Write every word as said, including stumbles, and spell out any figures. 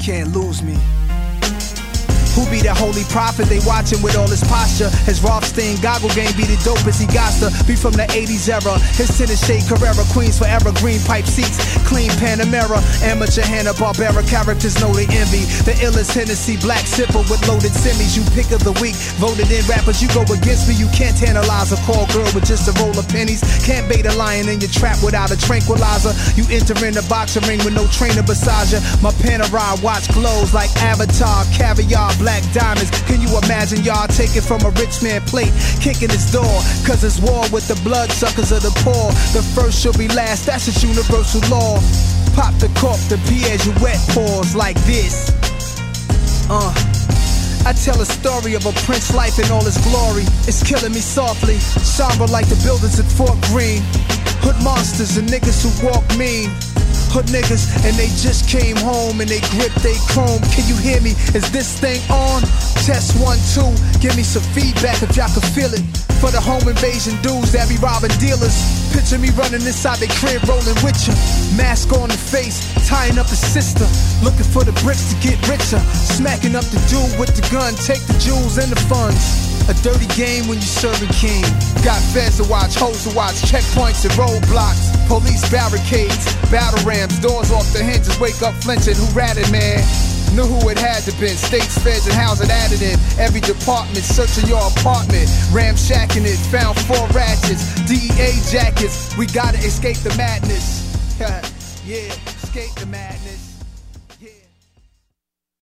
can't lose me. Who be that holy prophet they watching with all his posture? His Rothstein goggle game be the dopest he got to be from the eighties era. His tennis shade Carrera, Queens forever, green pipe seats, clean Panamera, amateur Hanna-Barbera characters know they envy. The illest Hennessy, black sipper with loaded semis. You pick of the week, voted in rappers, you go against me. You can't tantalize a call girl with just a roll of pennies. Can't bait a lion in your trap without a tranquilizer. You enter in the boxing ring with no trainer beside you. My Panerai watch glows like Avatar, caviar, black diamonds. Can you imagine y'all taking from a rich man plate, kicking his door? Cause it's war with the bloodsuckers of the poor. The first shall be last, that's just universal law. Pop the cork, the Piaget pause like this. Uh I tell a story of a Prince life in all its glory. It's killing me softly, somber like the buildings at Fort Greene. Hood monsters and niggas who walk mean. Hood niggas and they just came home and they grip they chrome. Can you hear me? Is this thing on? Test one, two. Give me some feedback if y'all can feel it. For the home invasion dudes that be robbing dealers. Picture me running inside their crib rolling with ya. Mask on the face, tying up his sister. Looking for the bricks to get richer. Smacking up the dude with the gun, take the jewels and the funds. A dirty game when you serving king. Got feds to watch, hoes to watch, checkpoints and roadblocks. Police barricades, battle rams, doors off the hinges, wake up flinching, who ratted man? Knew who it had to been, states, feds, and housing added in. Every department, searching your apartment, ramshacking it, found four ratchets, D E A jackets, we gotta escape the madness. Yeah, escape the madness.